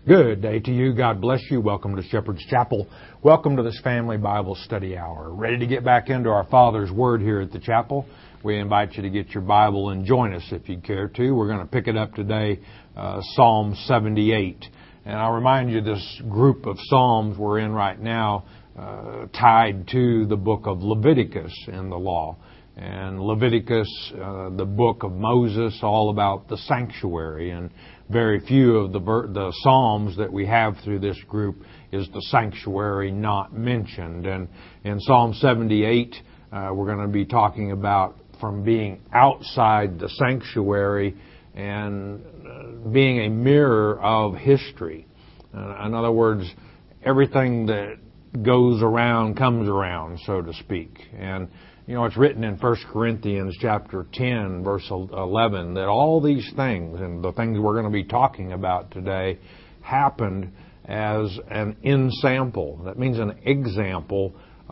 Good day to you. God bless you. Welcome to Shepherd's Chapel. Welcome to this family Bible study hour. Ready to get back into our Father's Word here at the chapel? We invite you to get your Bible and join us if you care to. We're going to pick it up today, Psalm 78. And I'll remind you this group of Psalms we're in right now tied to the book of Leviticus in the law. And Leviticus, the book of Moses, all about the sanctuary. And very few of the Psalms that we have through this group is the sanctuary not mentioned. And in Psalm 78, we're going to be talking about from being outside the sanctuary and being a mirror of history. In other words, everything that goes around comes around, so to speak. And you know, it's written in 1 Corinthians chapter 10, verse 11, that all these things, and the things we're going to be talking about today, happened as an ensample. That means an example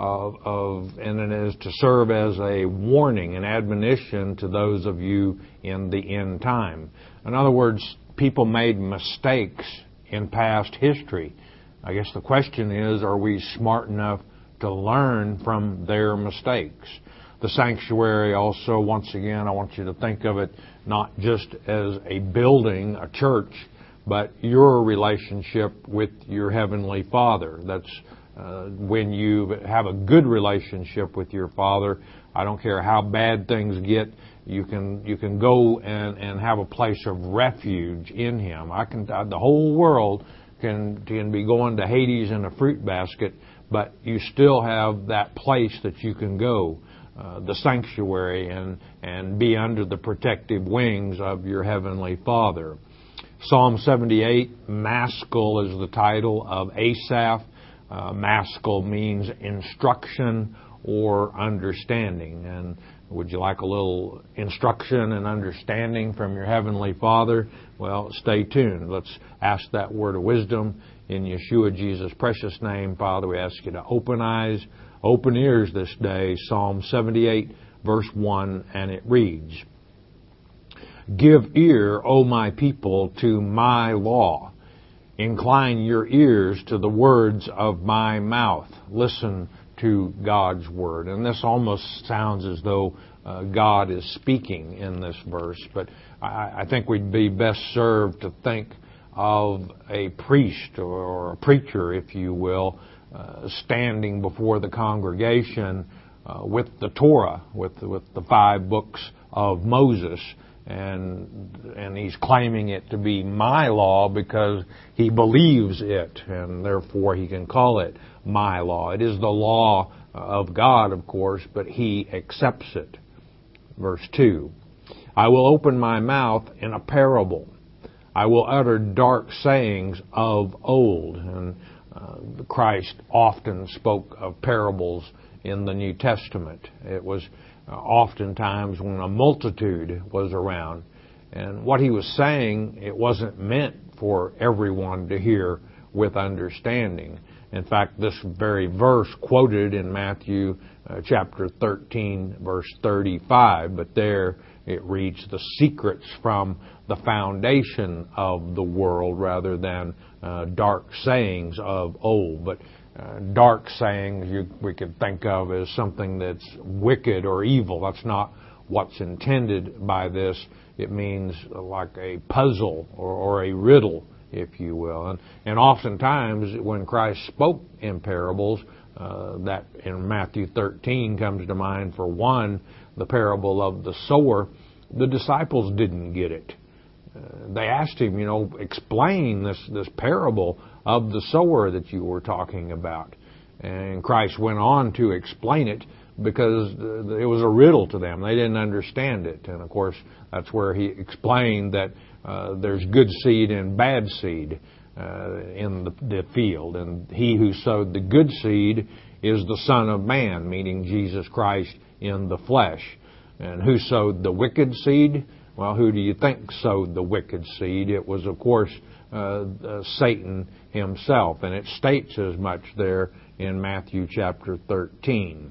and it is to serve as a warning, an admonition to those of you in the end time. In other words, people made mistakes in past history. I guess the question is, are we smart enough to learn from their mistakes? The sanctuary also, once again, I want you to think of it not just as a building, a church, but your relationship with your Heavenly Father. That's when you have a good relationship with your Father. I don't care how bad things get, you can go and have a place of refuge in Him. The whole world can be going to Hades in a fruit basket, but you still have that place that you can go, the sanctuary, and be under the protective wings of your Heavenly Father. Psalm 78, Maskil is the title of Asaph. Maskil means instruction or understanding. And would you like a little instruction and understanding from your Heavenly Father? Well, stay tuned. Let's ask that word of wisdom in Yeshua Jesus' precious name. Father, we ask you to open eyes, open ears this day. Psalm 78, verse 1, and it reads, "Give ear, O my people, to my law. Incline your ears to the words of my mouth." Listen to God's Word. And this almost sounds as though God is speaking in this verse, but I think we'd be best served to think of a priest or a preacher, if you will, standing before the congregation with the Torah, with the 5 books of Moses, and he's claiming it to be my law because he believes it, and therefore he can call it my law. It is the law of God, of course, but he accepts it. Verse 2, "I will open my mouth in a parable. I will utter dark sayings of old." And Christ often spoke of parables in the New Testament. It was oftentimes when a multitude was around. And what he was saying, it wasn't meant for everyone to hear with understanding. In fact, this very verse quoted in Matthew chapter 13, verse 35, but there it reads, "The secrets from the foundation of the world," rather than dark sayings of old. But dark sayings we could think of as something that's wicked or evil. That's not what's intended by this. It means like a puzzle or a riddle, if you will. And oftentimes when Christ spoke in parables, that in Matthew 13 comes to mind for one, the parable of the sower, the disciples didn't get it. They asked him, explain this parable of the sower that you were talking about. And Christ went on to explain it because it was a riddle to them. They didn't understand it. And of course, that's where he explained that there's good seed and bad seed in the field. And he who sowed the good seed is the Son of Man, meaning Jesus Christ in the flesh. And who sowed the wicked seed? Well, who do you think sowed the wicked seed? It was, of course, Satan himself. And it states as much there in Matthew chapter 13.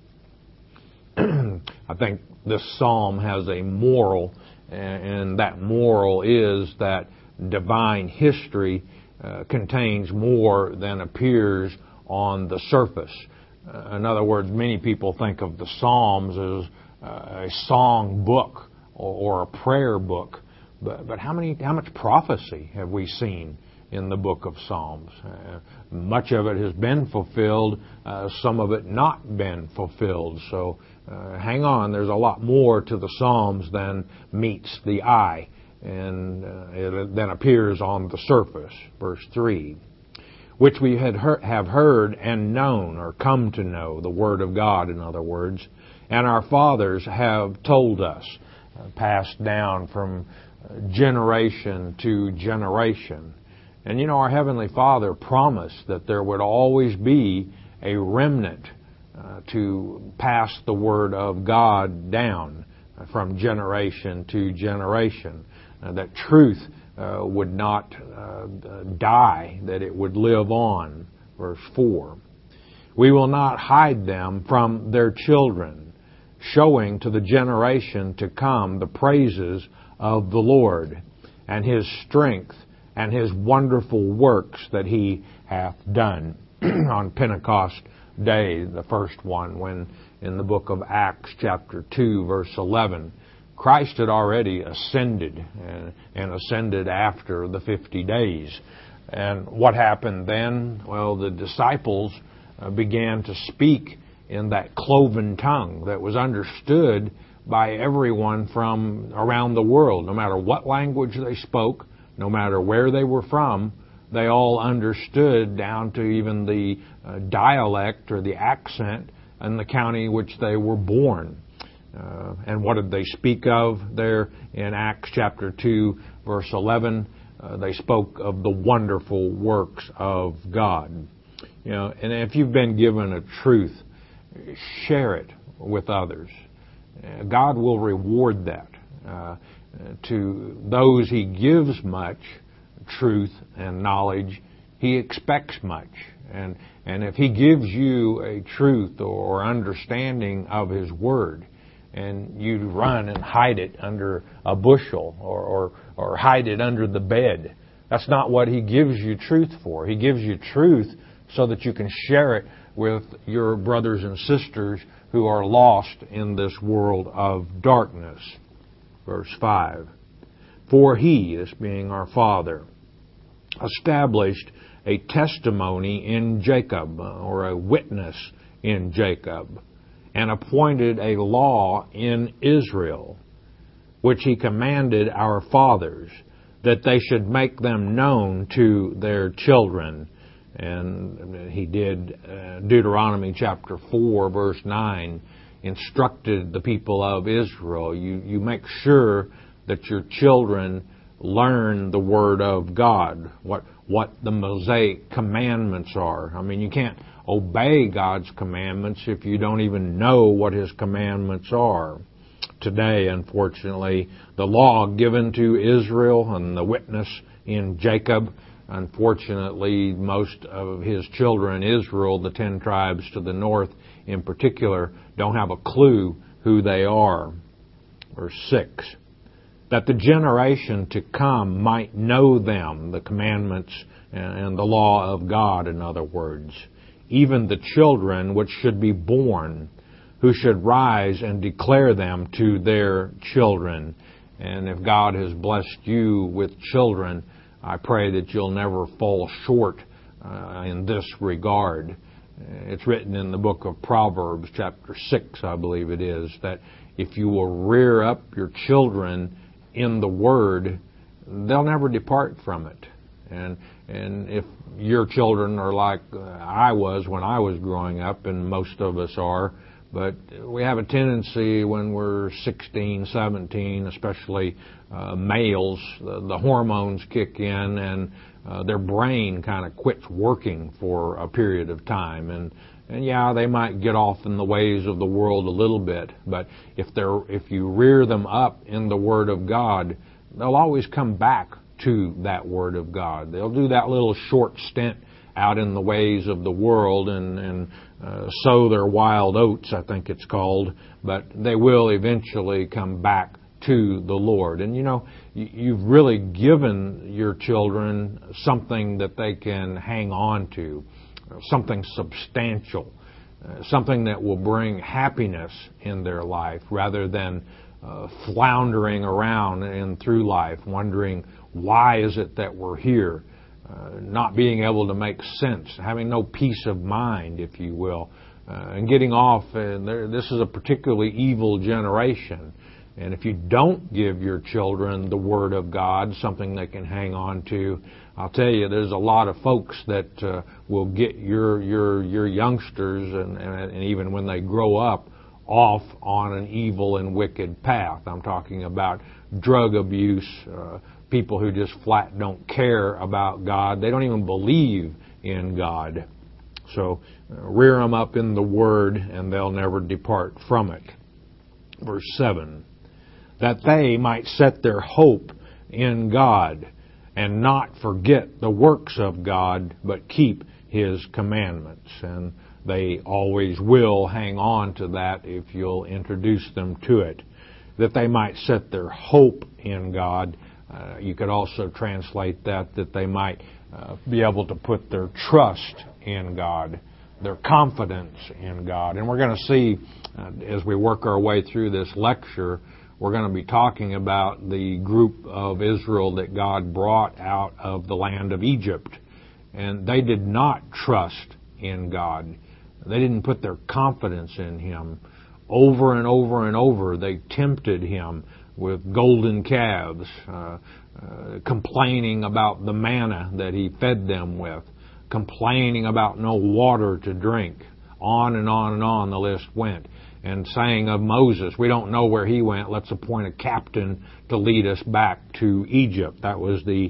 I think this psalm has a moral, and that moral is that divine history contains more than appears on the surface. In other words, many people think of the Psalms as a song book or a prayer book. But how much prophecy have we seen in the book of Psalms? Much of it has been fulfilled, some of it not been fulfilled. So hang on, there's a lot more to the Psalms than meets the eye and than appears on the surface. Verse 3, which we have heard and known, or come to know, the Word of God, in other words, and our fathers have told us, passed down from generation to generation. And you know, our Heavenly Father promised that there would always be a remnant to pass the Word of God down from generation to generation. That truth would not die, that it would live on. Verse 4. We will not hide them from their children, showing to the generation to come the praises of the Lord, and His strength, and His wonderful works that He hath done. On Pentecost Day, the first one, when in the book of Acts chapter 2, verse 11, Christ had already ascended, and ascended after the 50 days. And what happened then? Well, the disciples began to speak in that cloven tongue that was understood by everyone from around the world. No matter what language they spoke, no matter where they were from, they all understood down to even the dialect or the accent in the county which they were born. And what did they speak of there in Acts chapter 2, verse 11? They spoke of the wonderful works of God. You know, and if you've been given a truth, share it with others. God will reward that. To those He gives much truth and knowledge, He expects much. And if He gives you a truth or understanding of His Word, and you run and hide it under a bushel or hide it under the bed, that's not what He gives you truth for. He gives you truth so that you can share it with your brothers and sisters who are lost in this world of darkness. Verse 5. For He, this being our Father, established a testimony in Jacob, or a witness in Jacob, and appointed a law in Israel, which He commanded our fathers, that they should make them known to their children. And He did, Deuteronomy chapter 4, verse 9, instructed the people of Israel, you make sure that your children learn the Word of God, what the Mosaic commandments are. I mean, you can't obey God's commandments if you don't even know what His commandments are. Today, unfortunately, the law given to Israel and the witness in Jacob, unfortunately, most of His children, Israel, the 10 tribes to the north in particular, don't have a clue who they are. Verse 6. That the generation to come might know them, the commandments and the law of God, in other words, even the children which should be born, who should rise and declare them to their children. And if God has blessed you with children, I pray that you'll never fall short in this regard. It's written in the book of Proverbs, chapter 6, I believe it is, that if you will rear up your children in the Word, they'll never depart from it. And if your children are like I was when I was growing up, and most of us are, but we have a tendency when we're 16, 17, especially males, the hormones kick in and their brain kind of quits working for a period of time. And yeah, they might get off in the ways of the world a little bit, but if you rear them up in the Word of God, they'll always come back to that Word of God. They'll do that little short stint out in the ways of the world and sow their wild oats, I think it's called, but they will eventually come back to the Lord. And you've really given your children something that they can hang on to, something substantial, something that will bring happiness in their life rather than floundering around and through life, wondering why is it that we're here, not being able to make sense, having no peace of mind, if you will, and getting off. This is a particularly evil generation. And if you don't give your children the Word of God, something they can hang on to, I'll tell you, there's a lot of folks that will get your youngsters, and even when they grow up, off on an evil and wicked path. I'm talking about drug abuse, people who just flat don't care about God. They don't even believe in God. So rear them up in the Word, and they'll never depart from it. Verse 7, that they might set their hope in God and not forget the works of God, but keep His commandments. And they always will hang on to that if you'll introduce them to it. That they might set their hope in God. You could also translate that they might be able to put their trust in God, their confidence in God. And we're going to see, as we work our way through this lecture, we're going to be talking about the group of Israel that God brought out of the land of Egypt. And they did not trust in God. They didn't put their confidence in Him. Over and over and over, they tempted Him with golden calves, complaining about the manna that He fed them with, complaining about no water to drink. On and on and on the list went. And saying of Moses, we don't know where he went, let's appoint a captain to lead us back to Egypt. That was the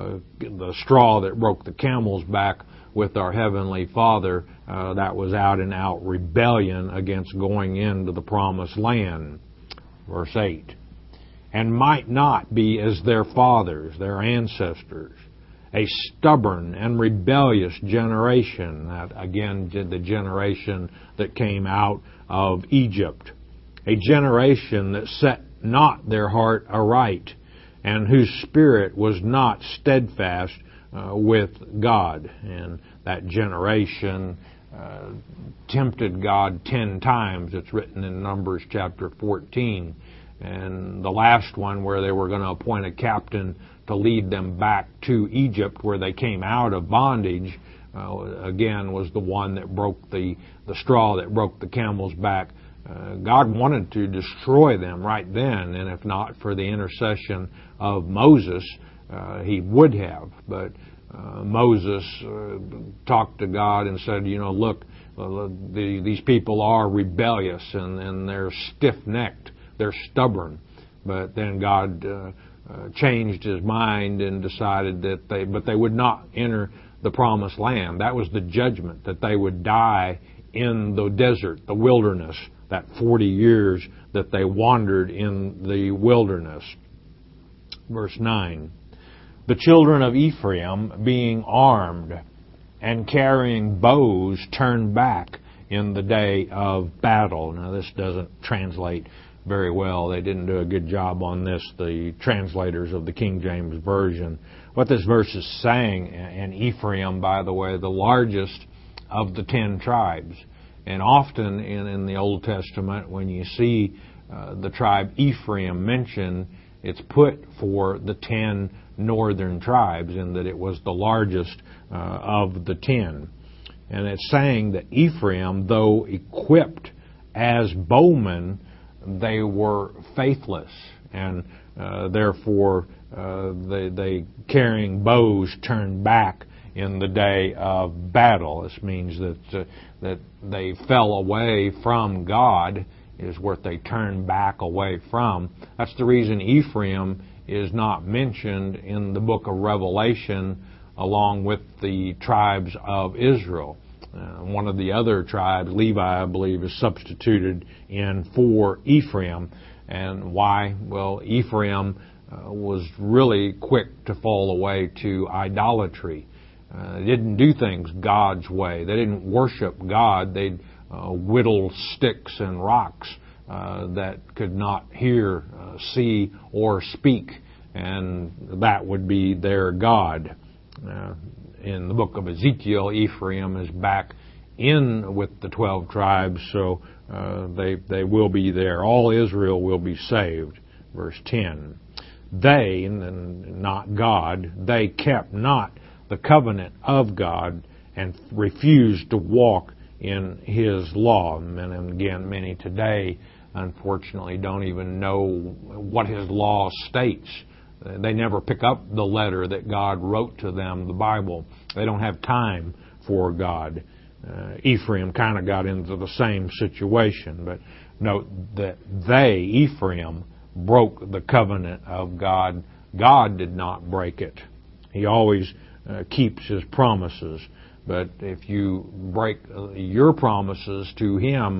straw that broke the camel's back with our Heavenly Father. That was out and out rebellion against going into the promised land. Verse 8, and might not be as their fathers, their ancestors, a stubborn and rebellious generation. That, again, the generation that came out of Egypt. A generation that set not their heart aright, and whose spirit was not steadfast with God. And that generation tempted God 10 times. It's written in Numbers chapter 14. And the last one, where they were going to appoint a captain to lead them back to Egypt, where they came out of bondage, again, was the one that broke the straw that broke the camel's back. God wanted to destroy them right then, and if not for the intercession of Moses, He would have. But Moses talked to God and said, look, these people are rebellious and they're stiff-necked, they're stubborn. But then God changed His mind and decided that they would not enter the promised land. That was the judgment, that they would die in the desert, the wilderness, that 40 years that they wandered in the wilderness. Verse 9, the children of Ephraim, being armed and carrying bows, turned back in the day of battle. Now, this doesn't translate very well. They didn't do a good job on this, the translators of the King James Version. What this verse is saying, and Ephraim, by the way, the largest of the 10 tribes. And often in the Old Testament, when you see the tribe Ephraim mentioned, it's put for the 10 northern tribes, in that it was the largest of the 10. And it's saying that Ephraim, though equipped as bowmen, they were faithless, and therefore they carrying bows turned back in the day of battle. This means that they fell away from God, is what they turned back away from. That's the reason Ephraim is not mentioned in the book of Revelation along with the tribes of Israel. One of the other tribes, Levi, I believe, is substituted in for Ephraim. And why? Well, Ephraim was really quick to fall away to idolatry. They didn't do things God's way. They didn't worship God. They'd whittle sticks and rocks that could not hear, see, or speak, and that would be their God. In the book of Ezekiel, Ephraim is back in with the 12 tribes, so they will be there. All Israel will be saved. Verse 10. They, and not God, they kept not the covenant of God and refused to walk in His law. And again, many today, unfortunately, don't even know what His law states. They never pick up the letter that God wrote to them, the Bible. They don't have time for God. Ephraim kind of got into the same situation, but note that they, Ephraim, broke the covenant of God. God did not break it. He always keeps His promises. But if you break your promises to Him,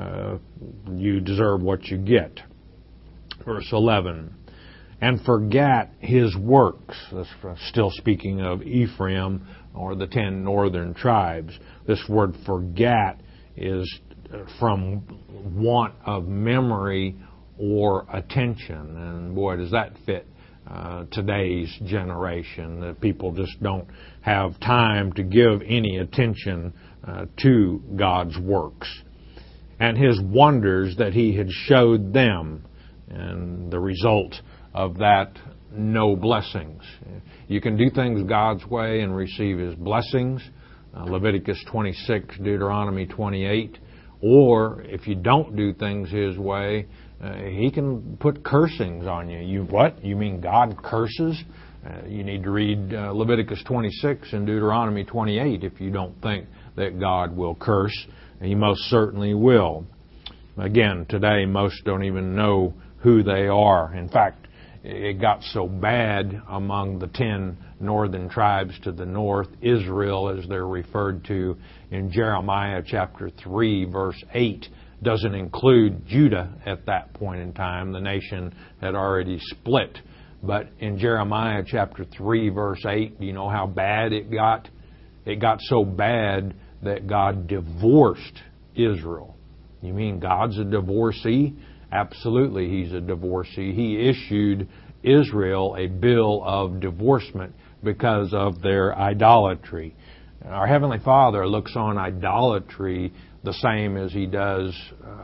you deserve what you get. Verse 11. And forgat His works. That's still speaking of Ephraim or the 10 northern tribes. This word forgat is from want of memory or attention. And boy, does that fit today's generation, that people just don't have time to give any attention to God's works. And His wonders that He had showed them, and the result of that, no blessings. You can do things God's way and receive His blessings, Leviticus 26, Deuteronomy 28, or if you don't do things His way, He can put cursings on you. You what? You mean God curses? You need to read Leviticus 26 and Deuteronomy 28 if you don't think that God will curse. He most certainly will. Again, today most don't even know who they are. In fact, it got so bad among the 10 northern tribes to the north, Israel as they're referred to in Jeremiah chapter 3 verse 8, doesn't include Judah at that point in time. The nation had already split. But in Jeremiah chapter 3 verse 8, do you know how bad it got? It got so bad that God divorced Israel. You mean God's a divorcee? Absolutely, He's a divorcee. He issued Israel a bill of divorcement because of their idolatry. Our Heavenly Father looks on idolatry the same as He does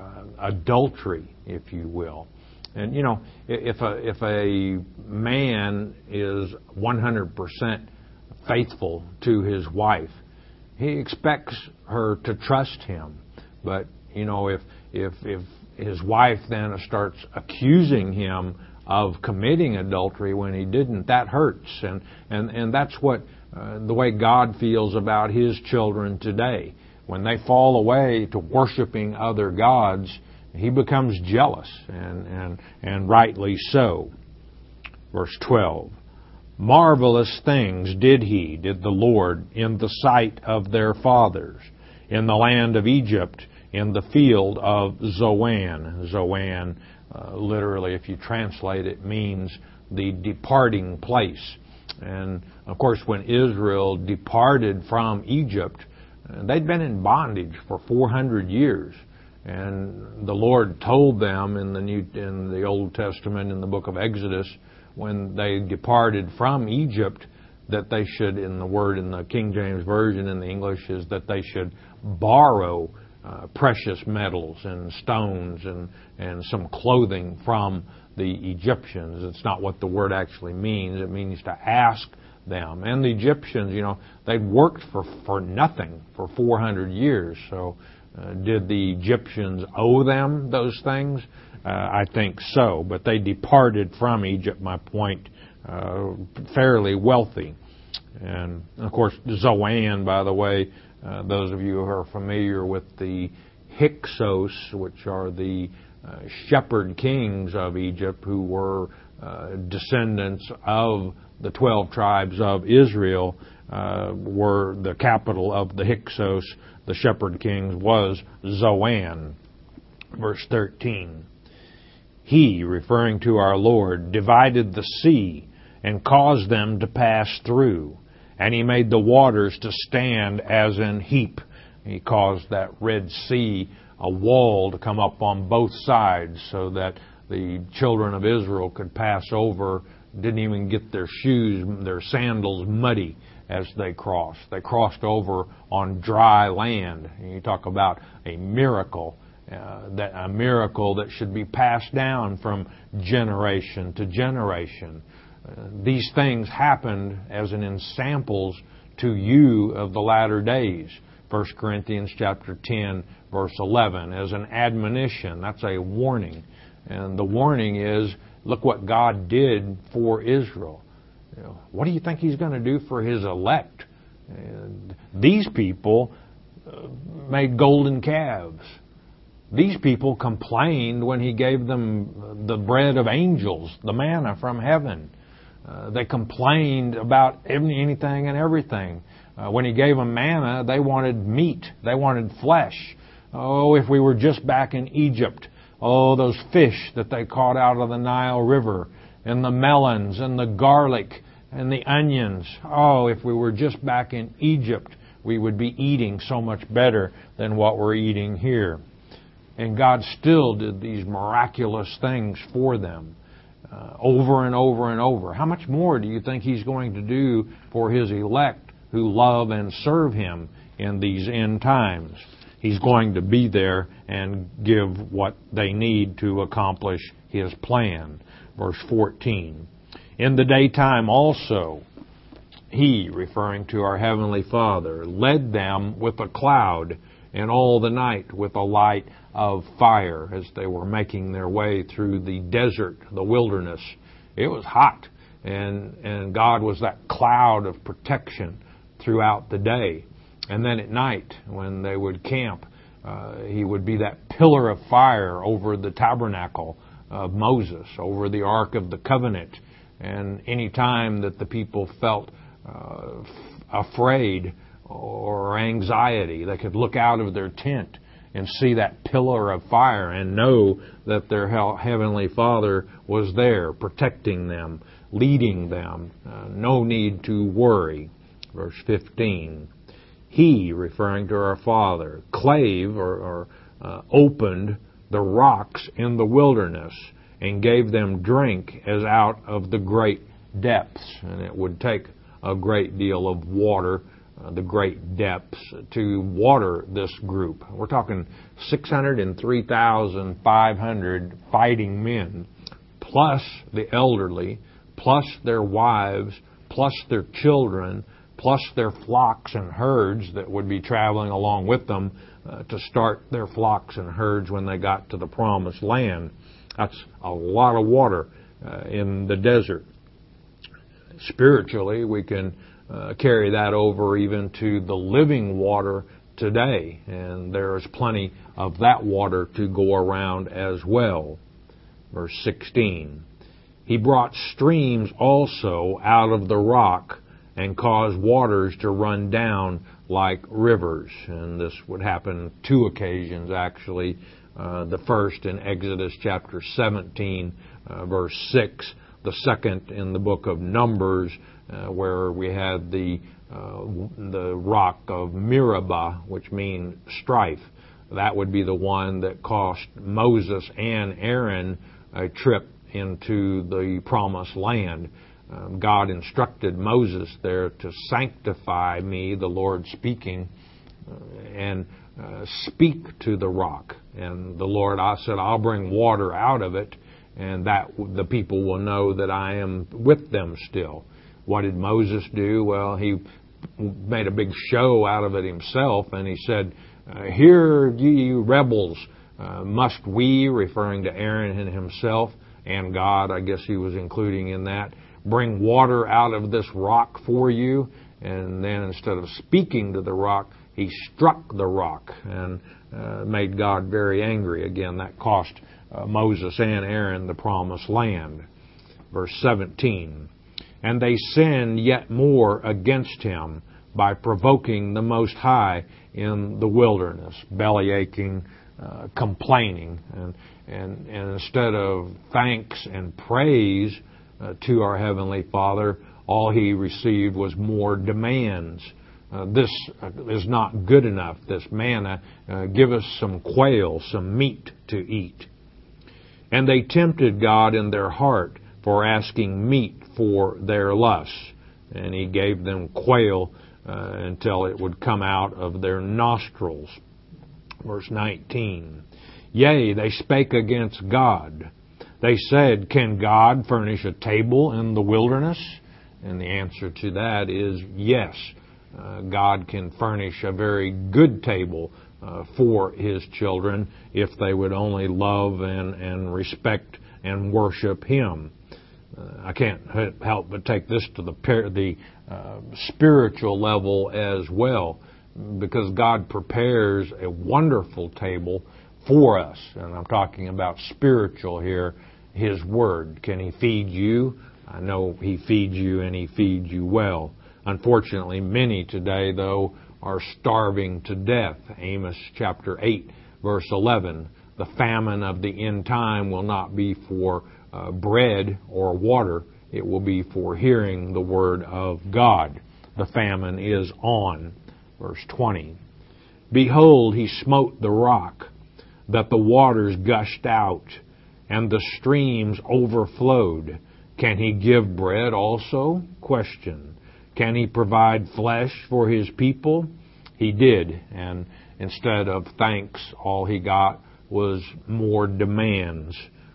adultery, if you will. And you know, if a man is 100% faithful to his wife, he expects her to trust him. But you know, if his wife then starts accusing him of committing adultery when he didn't, that hurts. And that's what the way God feels about His children today. When they fall away to worshiping other gods, He becomes jealous, and rightly so. Verse 12. Marvelous things did the Lord, in the sight of their fathers, in the land of Egypt, in the field of Zoan. Zoan, literally, if you translate it, means the departing place. And, of course, when Israel departed from Egypt, they'd been in bondage for 400 years. And the Lord told them in the Old Testament, in the book of Exodus, when they departed from Egypt, that they should, in the King James Version in the English, is that they should borrow precious metals and stones and some clothing from the Egyptians. It's not what the word actually means. It means to ask them. And the Egyptians, you know, they'd worked for nothing for 400 years. So did the Egyptians owe them those things? I think so. But they departed from Egypt, my point, fairly wealthy. And, of course, Zoan, by the way, those of you who are familiar with the Hyksos, which are the shepherd kings of Egypt, who were descendants of the 12 tribes of Israel, were the capital of the Hyksos, the shepherd kings, was Zoan. Verse 13. He, referring to our Lord, divided the sea and caused them to pass through. And He made the waters to stand as an heap. He caused that Red Sea a wall to come up on both sides so that the children of Israel could pass over, didn't even get their shoes, their sandals muddy as they crossed. They crossed over on dry land. And you talk about a miracle, a miracle that should be passed down from generation to generation. These things happened as an ensamples to you of the latter days. 1 Corinthians chapter 10, verse 11, as an admonition. That's a warning. And the warning is, look what God did for Israel. What do you think He's going to do for His elect? These people made golden calves. These people complained when He gave them the bread of angels, the manna from heaven. They complained about anything and everything. When He gave them manna, they wanted meat. They wanted flesh. Oh, if we were just back in Egypt. Oh, those fish that they caught out of the Nile River, and the melons, and the garlic, and the onions. Oh, if we were just back in Egypt, we would be eating so much better than what we're eating here. And God still did these miraculous things for them, over and over and over. How much more do you think He's going to do for His elect who love and serve Him in these end times? He's going to be there and give what they need to accomplish His plan. Verse 14. In the daytime also, He, referring to our Heavenly Father, led them with a cloud, and all the night with a light of fire as they were making their way through the desert, the wilderness. It was hot, and God was that cloud of protection throughout the day. And then at night, when they would camp, He would be that pillar of fire over the tabernacle of Moses, over the Ark of the Covenant. And any time that the people felt afraid or anxiety, they could look out of their tent and see that pillar of fire and know that their Heavenly Father was there, protecting them, leading them. No need to worry. Verse 15. He, referring to our Father, clave or opened the rocks in the wilderness and gave them drink as out of the great depths. And it would take a great deal of water, the great depths, to water this group. We're talking 603,500 fighting men, plus the elderly, plus their wives, plus their children, plus their flocks and herds that would be traveling along with them to start their flocks and herds when they got to the promised land. That's a lot of water in the desert. Spiritually, we can carry that over even to the living water today, and there is plenty of that water to go around as well. Verse 16. He brought streams also out of the rock and caused waters to run down like rivers. And this would happen 2 occasions, actually. The first in Exodus chapter 17, verse 6. The second in the book of Numbers, where we had the rock of Meribah, which means strife. That would be the one that cost Moses and Aaron a trip into the promised land. God instructed Moses there to sanctify me, the Lord speaking, and speak to the rock. And the Lord, I said, I'll bring water out of it, and that the people will know that I am with them still. What did Moses do? Well, he made a big show out of it himself, and he said, "Hear ye rebels, must we," referring to Aaron and himself, and God, I guess he was including in that, "bring water out of this rock for you?" And then instead of speaking to the rock, he struck the rock and made God very angry. Again, that cost Moses and Aaron the promised land. Verse 17. And they sinned yet more against him by provoking the Most High in the wilderness, bellyaching, complaining. And instead of thanks and praise to our Heavenly Father, all he received was more demands. this is not good enough, this manna. Give us some quail, some meat to eat. And they tempted God in their heart for asking meat for their lusts. And He gave them quail until it would come out of their nostrils. Verse 19. Yea, they spake against God. They said, Can God furnish a table in the wilderness? And the answer to that is yes. God can furnish a very good table for His children if they would only love and respect and worship Him. I can't help but take this to the spiritual level as well, because God prepares a wonderful table for us. And I'm talking about spiritual here, His Word. Can He feed you? I know He feeds you, and He feeds you well. Unfortunately, many today, though, are starving to death. Amos chapter 8, verse 11. The famine of the end time will not be for bread or water. It will be for hearing the Word of God. The famine is on. Verse 20. Behold, He smote the rock, that the waters gushed out, and the streams overflowed. Can He give bread also? Question. Can He provide flesh for His people? He did, and instead of thanks, all He got was more demands.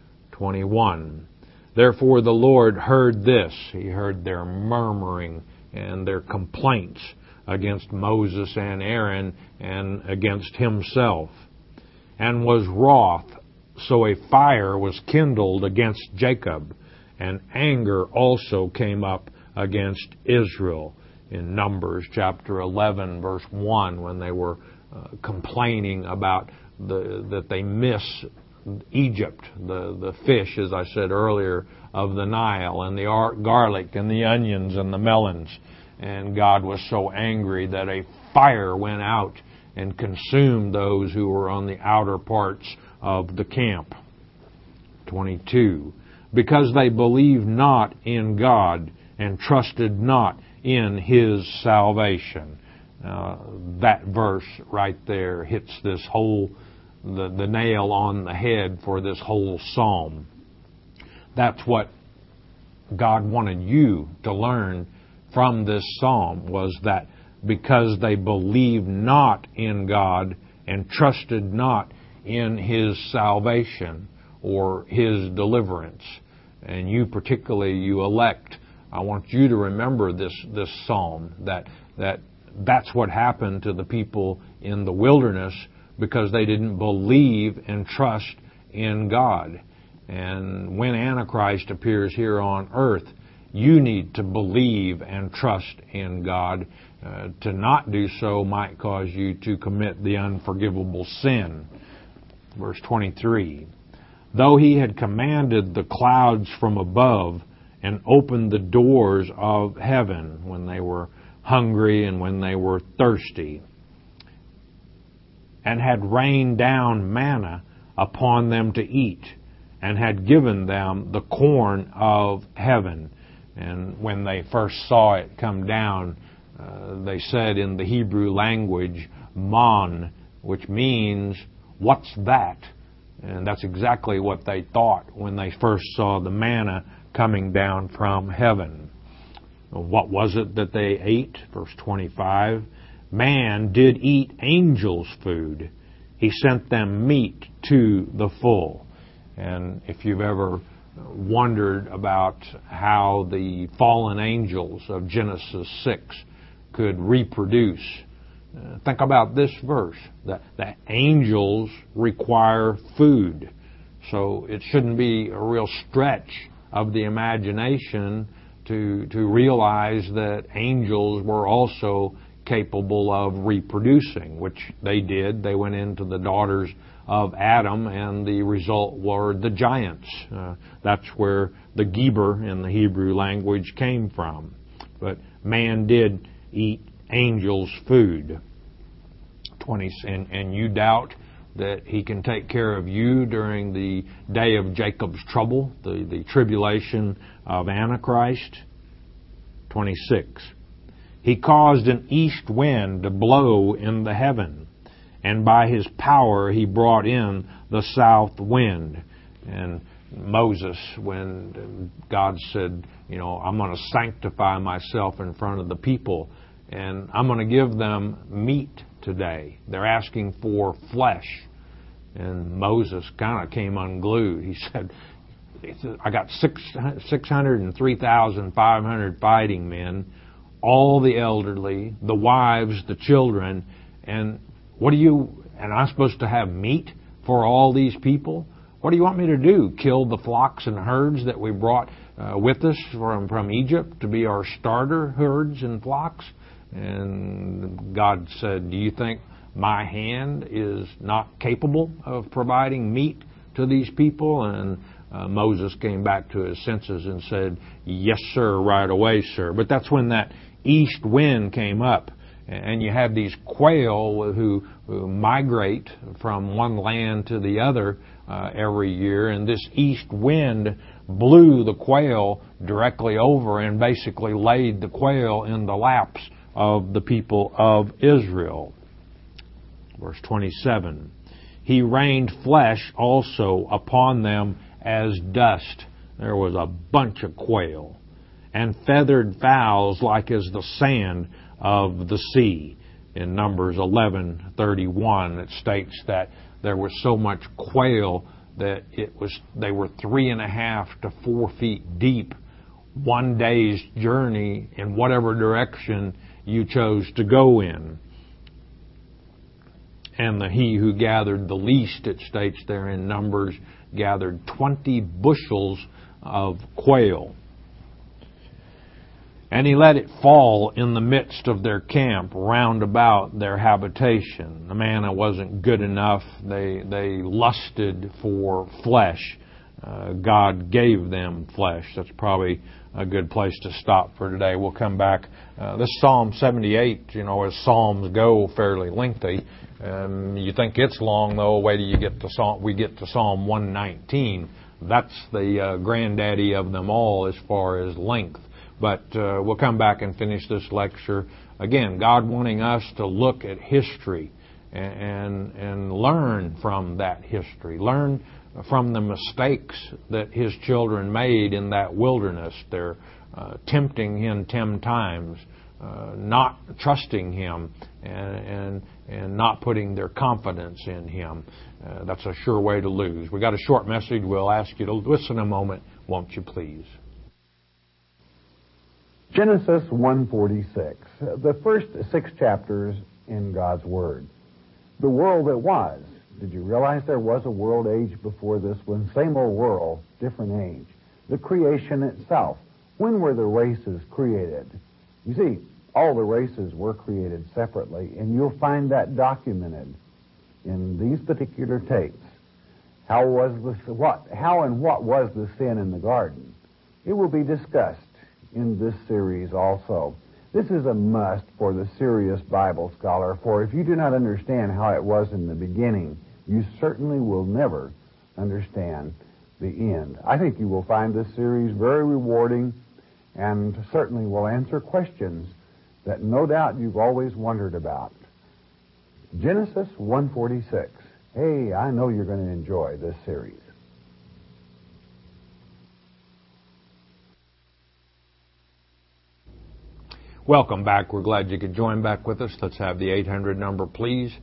21. Therefore the Lord heard this. He heard their murmuring and their complaints against Moses and Aaron and against Himself, and was wroth. So a fire was kindled against Jacob, and anger also came up against Israel. In Numbers chapter 11, verse 1, when they were complaining about that they miss Egypt, the fish, as I said earlier, of the Nile, and the garlic and the onions and the melons. And God was so angry that a fire went out and consumed those who were on the outer parts of the camp. 22. Because they believed not in God and trusted not in His salvation. That verse right there hits this whole, the nail on the head for this whole psalm. That's what God wanted you to learn from this psalm, was that because they believed not in God and trusted not in His salvation or His deliverance. And you particularly, you elect, I want you to remember this psalm, that's what happened to the people in the wilderness because they didn't believe and trust in God. And when Antichrist appears here on earth, you need to believe and trust in God. To not do so might cause you to commit the unforgivable sin. Verse 23. Though He had commanded the clouds from above and opened the doors of heaven when they were hungry and when they were thirsty, and had rained down manna upon them to eat, and had given them the corn of heaven. And when they first saw it come down, they said in the Hebrew language, man, which means, what's that? And that's exactly what they thought when they first saw the manna coming down from heaven. What was it that they ate? Verse 25. Man did eat angels' food. He sent them meat to the full. And if you've ever wondered about how the fallen angels of Genesis 6 could reproduce, think about this verse, that the angels require food. So it shouldn't be a real stretch of the imagination to realize that angels were also capable of reproducing, which they did. They went into the daughters of Adam, and the result were the giants. That's where the Geber in the Hebrew language came from. But man did eat angels' food. 20, and you doubt that He can take care of you during the day of Jacob's trouble, the tribulation of Antichrist. 26. He caused an east wind to blow in the heaven, and by his power he brought in the south wind. And Moses, when God said, I'm going to sanctify myself in front of the people, and I'm going to give them meat today. They're asking for flesh. And Moses kind of came unglued. He said, I got 603,500 fighting men, all the elderly, the wives, the children, and I'm supposed to have meat for all these people? What do you want me to do? Kill the flocks and herds that we brought with us from Egypt to be our starter herds and flocks? And God said, do you think my hand is not capable of providing meat to these people? And Moses came back to his senses and said, yes, sir, right away, sir. But that's when that east wind came up. And you have these quail who migrate from one land to the other every year. And this east wind blew the quail directly over and basically laid the quail in the laps of the people of Israel. Verse 27, he rained flesh also upon them as dust. There was a bunch of quail. And feathered fowls like as the sand of the sea. In Numbers 11:31, it states that there was so much quail that they were 3.5 to 4 feet deep. One day's journey in whatever direction you chose to go in. And he who gathered the least, it states there in Numbers, gathered 20 bushels of quail. And he let it fall in the midst of their camp, round about their habitation. The manna wasn't good enough. They lusted for flesh. God gave them flesh. That's probably a good place to stop for today. We'll come back. This Psalm 78, as Psalms go, fairly lengthy. You think it's long, though. Wait till we get to Psalm 119. That's the granddaddy of them all as far as length. But we'll come back and finish this lecture. Again, God wanting us to look at history and learn from that history. Learn from the mistakes that His children made in that wilderness. They're tempting Him 10 times, not trusting Him, and not putting their confidence in Him. That's a sure way to lose. We got a short message. We'll ask you to listen a moment, won't you please? Genesis 1:46, the first 6 chapters in God's Word. The world that was. Did you realize there was a world age before this one? Same old world, different age. The creation itself. When were the races created? You see, all the races were created separately, and you'll find that documented in these particular tapes. How and what was the sin in the garden? It will be discussed in this series also. This is a must for the serious Bible scholar, for if you do not understand how it was in the beginning, you certainly will never understand the end. I think you will find this series very rewarding and certainly will answer questions that no doubt you've always wondered about. Genesis 1:46. Hey, I know you're going to enjoy this series. Welcome back. We're glad you could join back with us. Let's have the 800 number, please.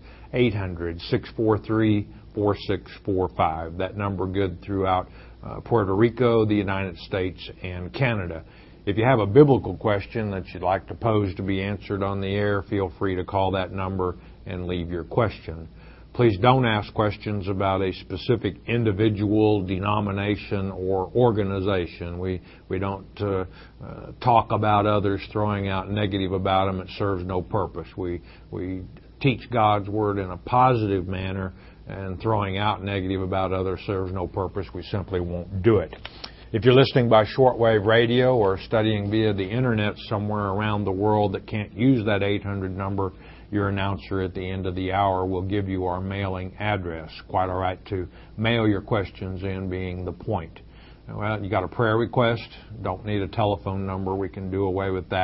800-643-4645. That number good throughout Puerto Rico, the United States, and Canada. If you have a biblical question that you'd like to pose to be answered on the air, feel free to call that number and leave your question. Please don't ask questions about a specific individual, denomination, or organization. We don't talk about others, throwing out negative about them. It serves no purpose. We teach God's Word in a positive manner, and throwing out negative about others serves no purpose. We simply won't do it. If you're listening by shortwave radio or studying via the Internet somewhere around the world that can't use that 800 number, your announcer at the end of the hour will give you our mailing address. Quite all right to mail your questions in, being the point. Well, you got a prayer request, don't need a telephone number. We can do away with that.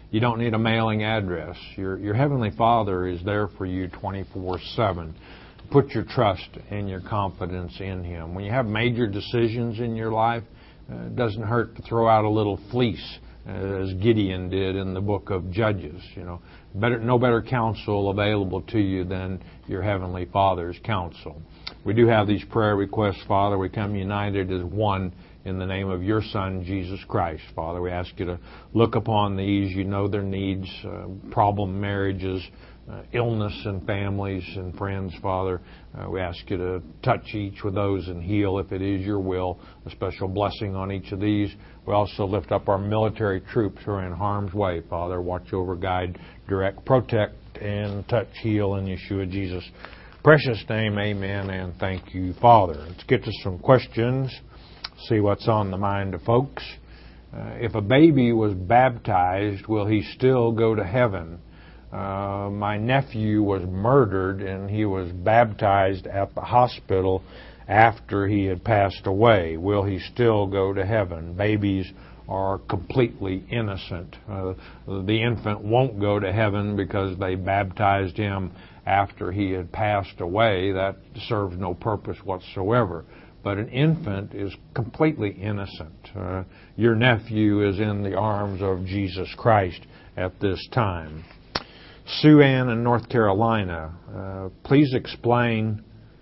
You don't need a mailing address. Your Heavenly Father is there for you 24/7. Put your trust and your confidence in Him. When you have major decisions in your life, it doesn't hurt to throw out a little fleece, as Gideon did in the book of Judges. No better counsel available to you than your Heavenly Father's counsel. We do have these prayer requests, Father. We come united as one in the name of your Son, Jesus Christ. Father, we ask you to look upon these. You know their needs, problem marriages, illness in families and friends, Father. We ask you to touch each with those and heal if it is your will. A special blessing on each of these. We also lift up our military troops who are in harm's way, Father. Watch over, guide, direct, protect, and touch, heal in Yeshua Jesus' precious name. Amen, and thank you, Father. Let's get to some questions. See what's on the mind of folks. If a baby was baptized, will he still go to heaven? My nephew was murdered and he was baptized at the hospital after he had passed away. Will he still go to heaven? Babies are completely innocent. The infant won't go to heaven because they baptized him after he had passed away. That serves no purpose whatsoever. But an infant is completely innocent. Your nephew is in the arms of Jesus Christ at this time. Sue Ann in North Carolina, please explain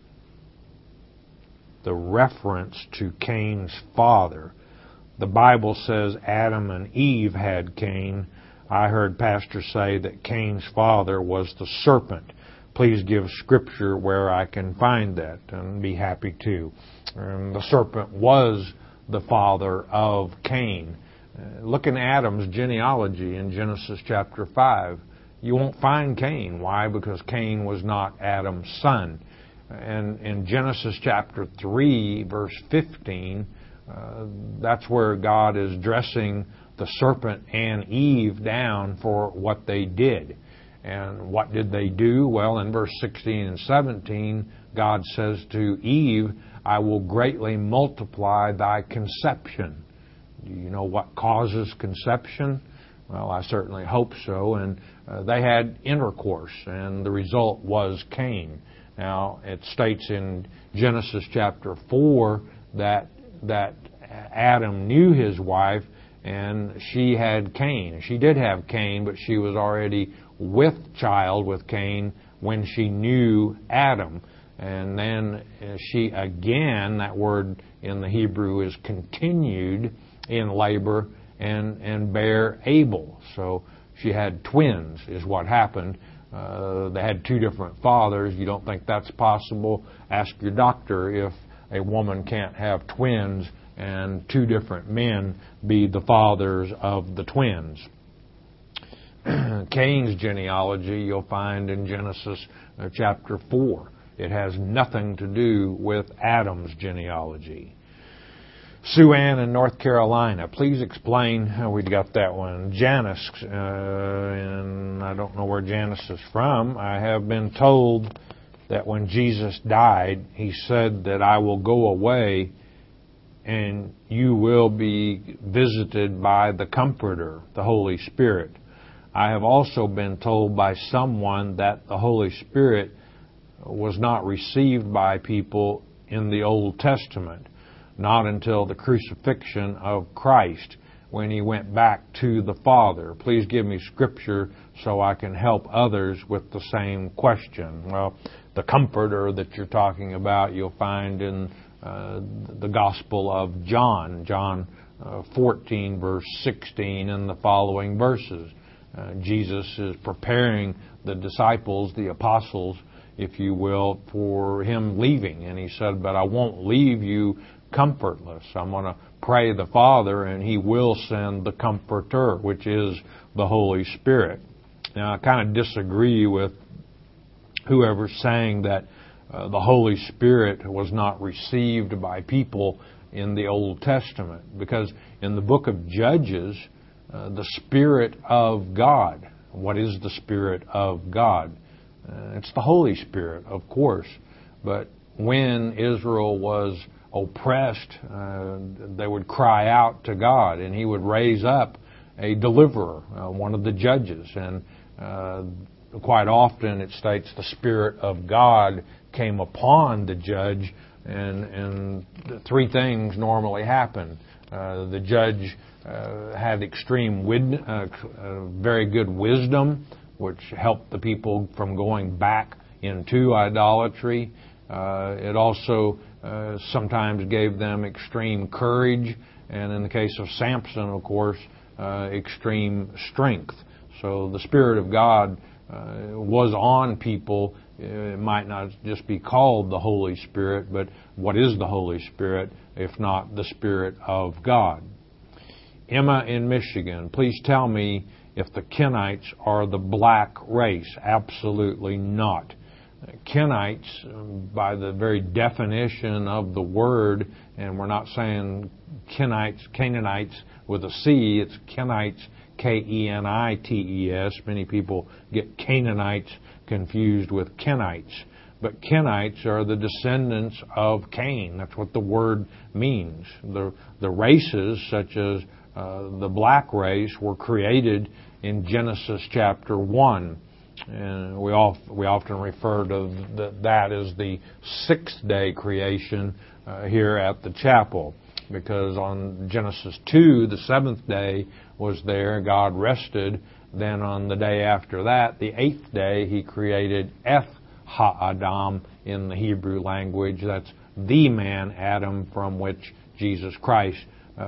the reference to Cain's father. The Bible says Adam and Eve had Cain. I heard Pastor say that Cain's father was the serpent. Please give scripture where I can find that, and be happy to. The serpent was the father of Cain. Look in Adam's genealogy in Genesis chapter 5. You won't find Cain. Why? Because Cain was not Adam's son. And in Genesis chapter 3, verse 15, that's where God is dressing the serpent and Eve down for what they did. And what did they do? Well, in verse 16 and 17, God says to Eve, I will greatly multiply thy conception. Do you know what causes conception? Well, I certainly hope so. And they had intercourse, and the result was Cain. Now, it states in Genesis chapter 4 that Adam knew his wife, and she had Cain. She did have Cain, but she was already with child with Cain when she knew Adam. And then she again, that word in the Hebrew is continued in labor and bare Abel. So she had twins is what happened. They had two different fathers. You don't think that's possible? Ask your doctor if a woman can't have twins and two different men be the fathers of the twins. Cain's genealogy you'll find in Genesis chapter 4. It has nothing to do with Adam's genealogy. Sue Ann in North Carolina, please explain how we got that one. Janice, and I don't know where Janice is from. I have been told that when Jesus died, He said that I will go away and you will be visited by the Comforter, the Holy Spirit. I have also been told by someone that the Holy Spirit was not received by people in the Old Testament, not until the crucifixion of Christ, when He went back to the Father. Please give me scripture so I can help others with the same question. Well, the Comforter that you're talking about, you'll find in the Gospel of John, John 14, verse 16, and the following verses. Jesus is preparing the disciples, the apostles, if you will, for Him leaving. And He said, but I won't leave you comfortless. I'm going to pray the Father, and He will send the Comforter, which is the Holy Spirit. Now, I kind of disagree with whoever's saying that the Holy Spirit was not received by people in the Old Testament, because in the book of Judges, the Spirit of God. What is the Spirit of God? It's the Holy Spirit, of course. But when Israel was oppressed, they would cry out to God, and He would raise up a deliverer, one of the judges. And quite often it states the Spirit of God came upon the judge, and three things normally happen. The judge had very good wisdom, which helped the people from going back into idolatry. It also sometimes gave them extreme courage, and in the case of Samson, of course, extreme strength. So the Spirit of God was on people. It might not just be called the Holy Spirit, but what is the Holy Spirit if not the Spirit of God? Emma in Michigan, please tell me if the Kenites are the black race. Absolutely not. Kenites, by the very definition of the word, and we're not saying Canaanites with a C, it's Kenites, Kenites. Many people get Canaanites confused with Kenites. But Kenites are the descendants of Cain. That's what the word means. The races, such as the black race, were created in Genesis chapter 1. And we often refer to that as the sixth-day creation here at the chapel, because on Genesis 2, the seventh day was there, God rested. Then on the day after that, the eighth day, He created Eth HaAdam in the Hebrew language. That's the man, Adam, from which Jesus Christ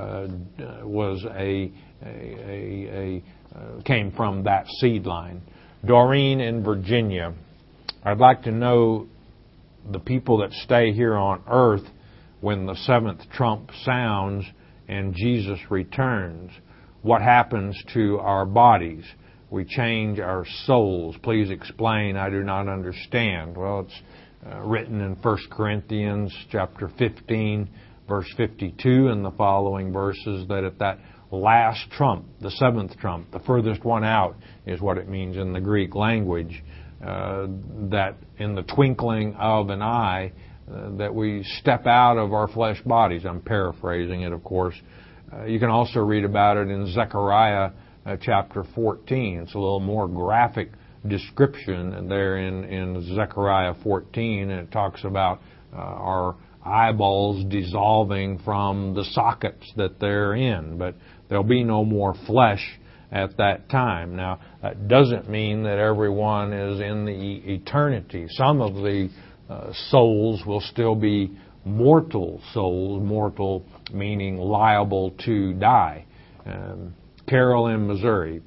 came from that seed line. Doreen in Virginia, I'd like to know the people that stay here on earth when the seventh trump sounds and Jesus returns. What happens to our bodies? We change our souls. Please explain. I do not understand. Well, it's written in 1 Corinthians chapter 15, verse 52 and the following verses that at that last trump, the seventh trump, the furthest one out is what it means in the Greek language, that in the twinkling of an eye, that we step out of our flesh bodies. I'm paraphrasing it, of course. You can also read about it in Zechariah chapter 14. It's a little more graphic description there in Zechariah 14, and it talks about our eyeballs dissolving from the sockets that they're in, but there'll be no more flesh at that time. Now, that doesn't mean that everyone is in the eternity. Some of the souls will still be mortal souls, mortal meaning liable to die. Carol in Missouri.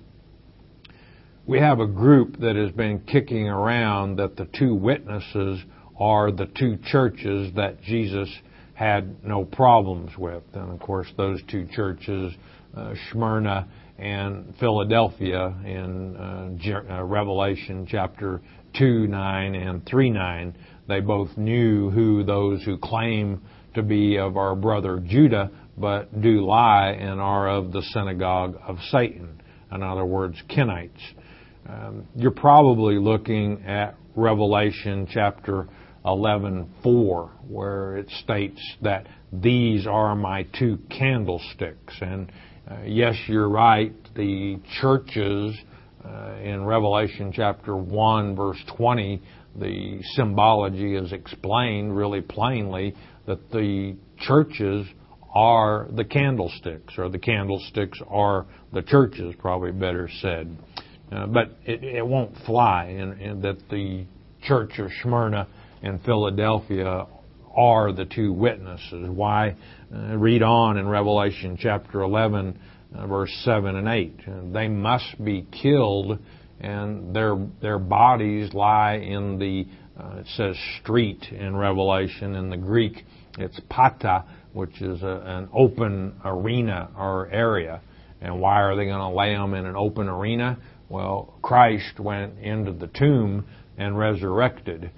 We have a group that has been kicking around that the two witnesses are the two churches that Jesus had no problems with. And of course, those two churches, Smyrna and Philadelphia, in Revelation chapter 2:9 and 3:9, they both knew who those who claim to be of our brother Judah, but do lie and are of the synagogue of Satan. In other words, Kenites. You're probably looking at Revelation chapter 11:4, where it states that these are my two candlesticks. And yes, you're right, the churches in Revelation chapter 1, verse 20, the symbology is explained really plainly that the churches are the candlesticks, or the candlesticks are the churches, probably better said. But it won't fly in that the church of Smyrna and Philadelphia are the two witnesses. Why? Read on in Revelation chapter 11, verse 7 and 8. They must be killed, and their bodies lie in the, it says street in Revelation. In the Greek, it's pata, which is an open arena or area. And why are they going to lay them in an open arena? Well, Christ went into the tomb and resurrected.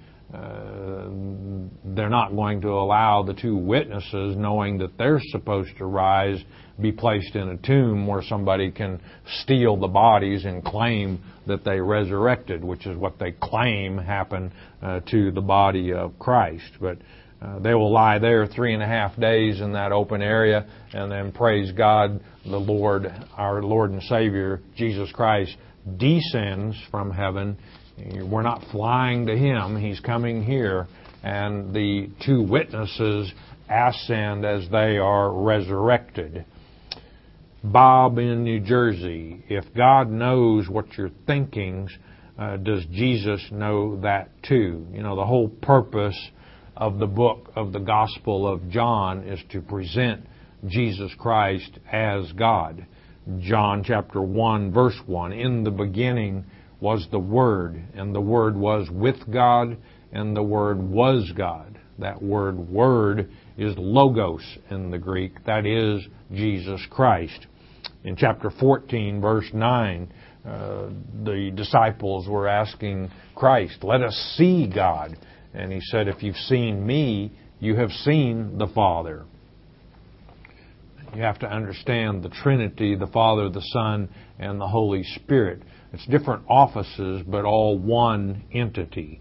They're not going to allow the two witnesses, knowing that they're supposed to rise, be placed in a tomb where somebody can steal the bodies and claim that they resurrected, which is what they claim happened to the body of Christ. But They will lie there 3.5 days in that open area and then praise God, the Lord, our Lord and Savior, Jesus Christ, descends from heaven. We're not flying to Him. He's coming here. And the two witnesses ascend as they are resurrected. Bob in New Jersey, if God knows what you're thinking, does Jesus know that too? You know, the whole purpose of the book of the Gospel of John is to present Jesus Christ as God. John chapter 1, verse 1, in the beginning was the Word, and the Word was with God, and the Word was God. That word is logos in the Greek. That is Jesus Christ. In chapter 14, verse 9, the disciples were asking Christ, let us see God. And He said, if you've seen me, you have seen the Father. You have to understand the Trinity, the Father, the Son, and the Holy Spirit. It's different offices, but all one entity.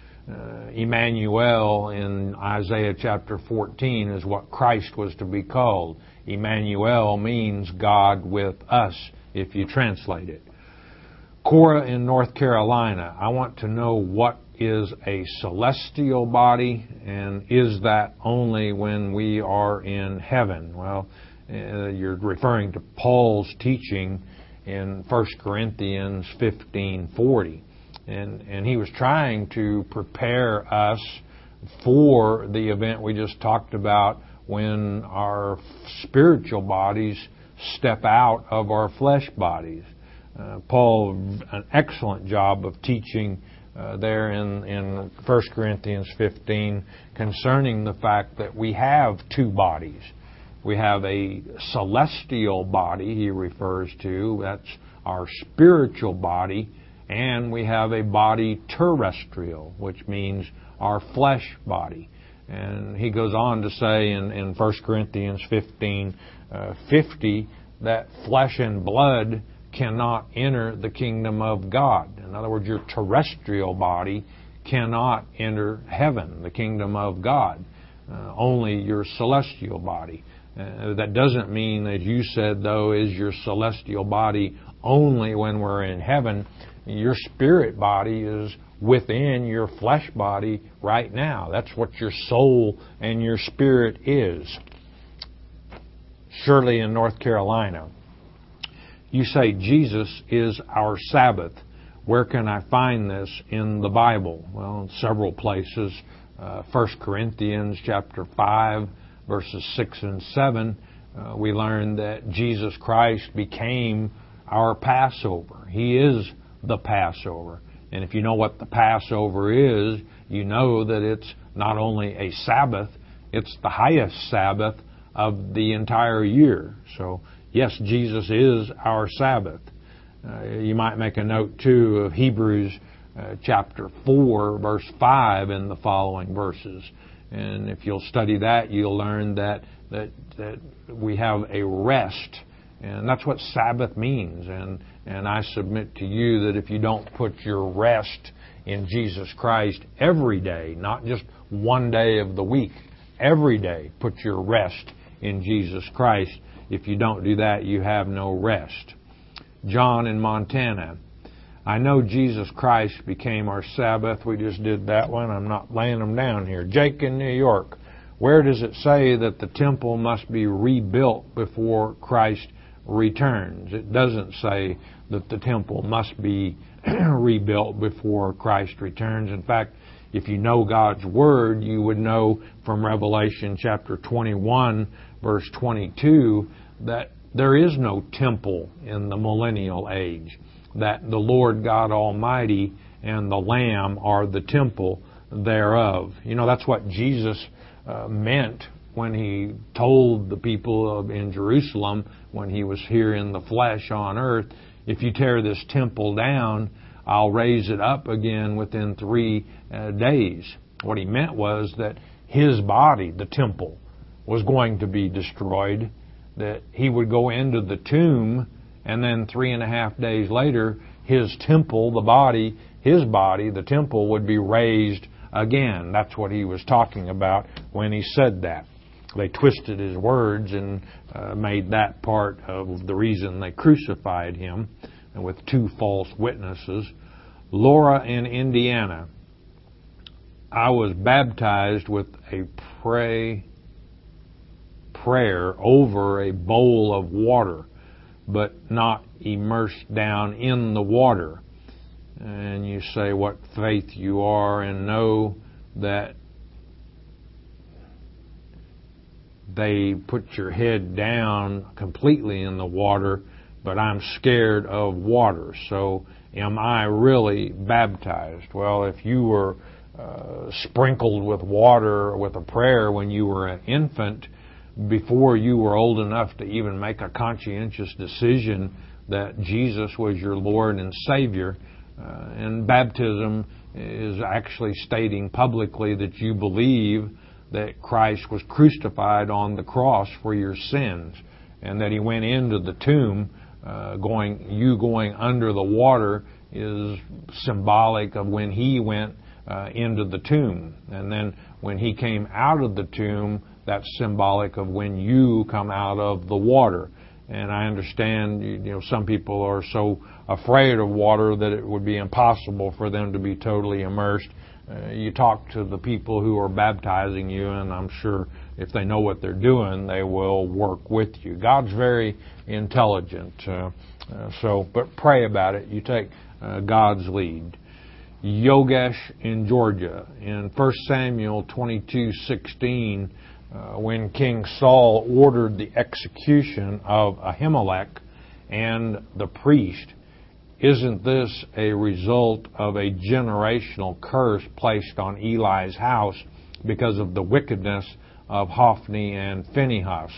Emmanuel in Isaiah chapter 14 is what Christ was to be called. Emmanuel means God with us, if you translate it. Cora in North Carolina, I want to know what is a celestial body, and is that only when we are in heaven? Well, you're referring to Paul's teaching in 1 Corinthians 15:40. And he was trying to prepare us for the event we just talked about when our spiritual bodies step out of our flesh bodies. Paul, an excellent job of teaching there in 1 Corinthians 15 concerning the fact that we have two bodies. We have a celestial body, he refers to, that's our spiritual body, and we have a body terrestrial, which means our flesh body. And he goes on to say in 1 Corinthians 15:50 that flesh and blood cannot enter the kingdom of God. In other words, your terrestrial body cannot enter heaven, the kingdom of God. Only your celestial body. That doesn't mean, as you said, though, is your celestial body only when we're in heaven. Your spirit body is within your flesh body right now. That's what your soul and your spirit is. Shirley in North Carolina, you say Jesus is our Sabbath. Where can I find this in the Bible? Well, in several places. 1 Corinthians chapter 5, verses 6 and 7, we learn that Jesus Christ became our Passover. He is the Passover. And if you know what the Passover is, you know that it's not only a Sabbath, it's the highest Sabbath of the entire year. So, yes, Jesus is our Sabbath. You might make a note, too, of Hebrews chapter 4, verse 5 and the following verses. And if you'll study that, you'll learn that we have a rest. And that's what Sabbath means. And I submit to you that if you don't put your rest in Jesus Christ every day, not just one day of the week, every day put your rest in Jesus Christ. If you don't do that, you have no rest. John in Montana, I know Jesus Christ became our Sabbath. We just did that one. I'm not laying them down here. Jake in New York, where does it say that the temple must be rebuilt before Christ returns? It doesn't say that the temple must be rebuilt before Christ returns. In fact, if you know God's Word, you would know from Revelation chapter 21, verse 22, that there is no temple in the millennial age, that the Lord God Almighty and the Lamb are the temple thereof. You know, that's what Jesus meant when He told the people in Jerusalem, when He was here in the flesh on earth, if you tear this temple down, I'll raise it up again within 3 days. What He meant was that His body, the temple, was going to be destroyed, that He would go into the tomb, and then 3.5 days later, His temple, the body, His body, the temple, would be raised again, that's what he was talking about when he said that. They twisted his words and made that part of the reason they crucified him, and with two false witnesses. Laura in Indiana. I was baptized with a prayer over a bowl of water, but not immersed down in the water. And you say what faith you are, and know that they put your head down completely in the water, but I'm scared of water. So am I really baptized? Well, if you were sprinkled with water with a prayer when you were an infant, before you were old enough to even make a conscientious decision that Jesus was your Lord and Savior, and baptism is actually stating publicly that you believe that Christ was crucified on the cross for your sins, and that He went into the tomb. Going under the water is symbolic of when He went into the tomb, and then when He came out of the tomb, that's symbolic of when you come out of the water. And I understand, some people are so afraid of water that it would be impossible for them to be totally immersed. You talk to the people who are baptizing you, and I'm sure if they know what they're doing, they will work with you. God's very intelligent. But pray about it. You take God's lead. Yogesh in Georgia. In 1 Samuel 22:16, when King Saul ordered the execution of Ahimelech and the priest, isn't this a result of a generational curse placed on Eli's house because of the wickedness of Hophni and Phinehas?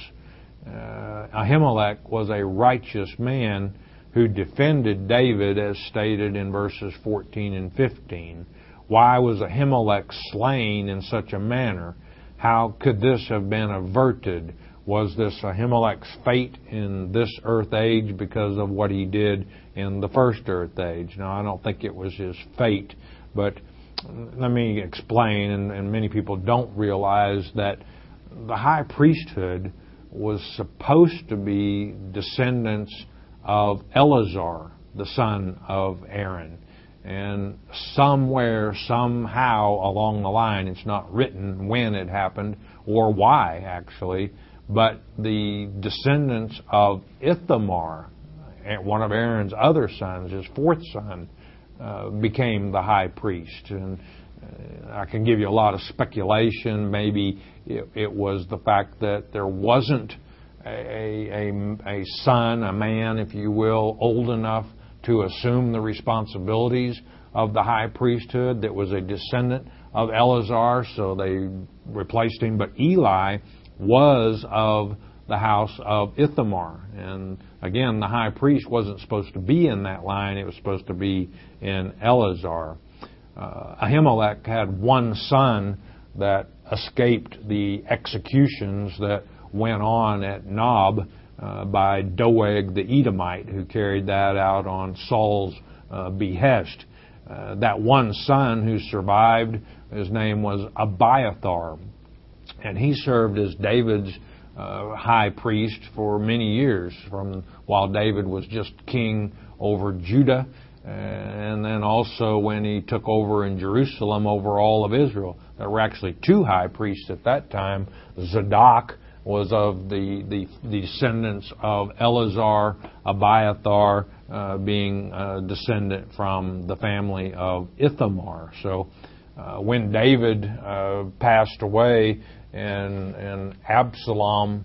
Ahimelech was a righteous man who defended David, as stated in verses 14 and 15. Why was Ahimelech slain in such a manner? How could this have been averted? Was this Ahimelech's fate in this earth age because of what he did in the first earth age? Now, I don't think it was his fate, but let me explain, and many people don't realize that the high priesthood was supposed to be descendants of Eleazar, the son of Aaron. And somewhere, somehow along the line, it's not written when it happened or why, actually, but the descendants of Ithamar, one of Aaron's other sons, his fourth son, became the high priest. And I can give you a lot of speculation. Maybe it was the fact that there wasn't a son, a man, if you will, old enough to assume the responsibilities of the high priesthood that was a descendant of Eleazar, so they replaced him. But Eli was of the house of Ithamar. And again, the high priest wasn't supposed to be in that line. It was supposed to be in Eleazar. Ahimelech had one son that escaped the executions that went on at Nob by Doeg the Edomite, who carried that out on Saul's behest. That one son who survived, his name was Abiathar, and he served as David's high priest for many years, from while David was just king over Judah, and then also when he took over in Jerusalem over all of Israel. There were actually two high priests at that time. Zadok was of the descendants of Eleazar, Abiathar being a descendant from the family of Ithamar. So when David passed away and Absalom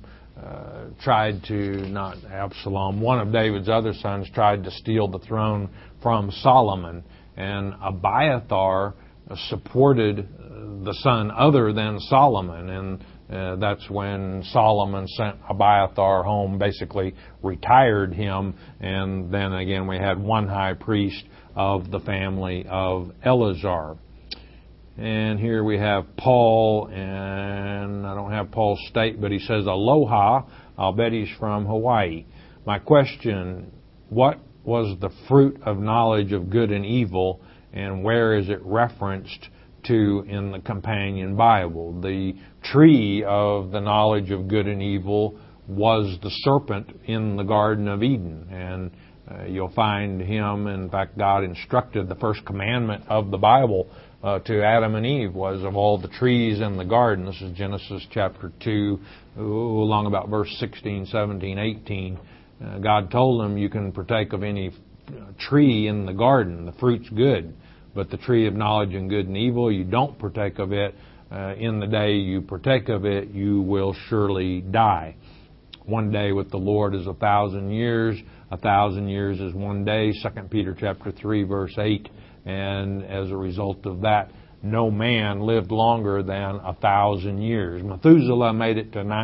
one of David's other sons tried to steal the throne from Solomon, and Abiathar supported the son other than Solomon, and that's when Solomon sent Abiathar home, basically retired him, and then again we had one high priest of the family of Eleazar. And here we have Paul, and I don't have Paul's state, but he says, Aloha. I'll bet he's from Hawaii. My question, what was the fruit of knowledge of good and evil, and where is it referenced to in the companion Bible. The tree of the knowledge of good and evil was the serpent in the Garden of Eden. And you'll find him, in fact, God instructed the first commandment of the Bible to Adam and Eve was of all the trees in the garden. This is Genesis chapter 2, along about verse 16, 17, 18. God told them, you can partake of any tree in the garden. The fruit's good. But the tree of knowledge and good and evil, you don't partake of it. In the day you partake of it, you will surely die. One day with the Lord is 1,000 years. 1,000 years is one day. 2 Peter chapter 3, verse 8. And as a result of that, no man lived longer than 1,000 years. Methuselah made it to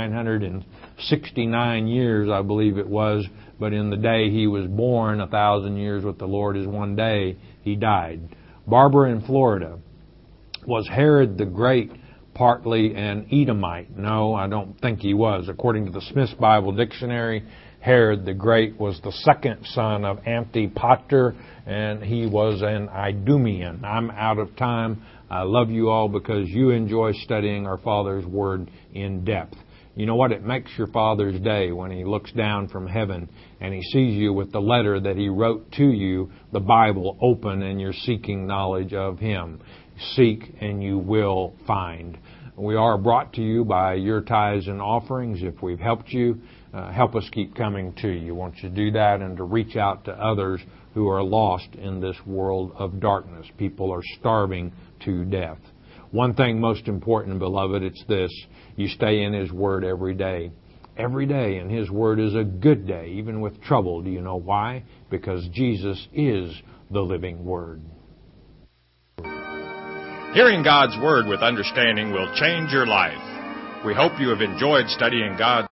969 years, I believe it was. But in the day he was born, 1,000 years with the Lord is one day, he died. Barbara in Florida. Was Herod the Great partly an Edomite? No, I don't think he was. According to the Smith's Bible Dictionary, Herod the Great was the second son of Antipater, and he was an Idumean. I'm out of time. I love you all because you enjoy studying our Father's Word in depth. You know what? It makes your Father's day when He looks down from heaven and He sees you with the letter that He wrote to you, the Bible, open, and you're seeking knowledge of Him. Seek and you will find. We are brought to you by your tithes and offerings. If we've helped you, help us keep coming to you. Won't you do that, and to reach out to others who are lost in this world of darkness. People are starving to death. One thing most important, beloved, it's this. You stay in His Word every day. Every day, and His Word is a good day, even with trouble. Do you know why? Because Jesus is the living Word. Hearing God's Word with understanding will change your life. We hope you have enjoyed studying God's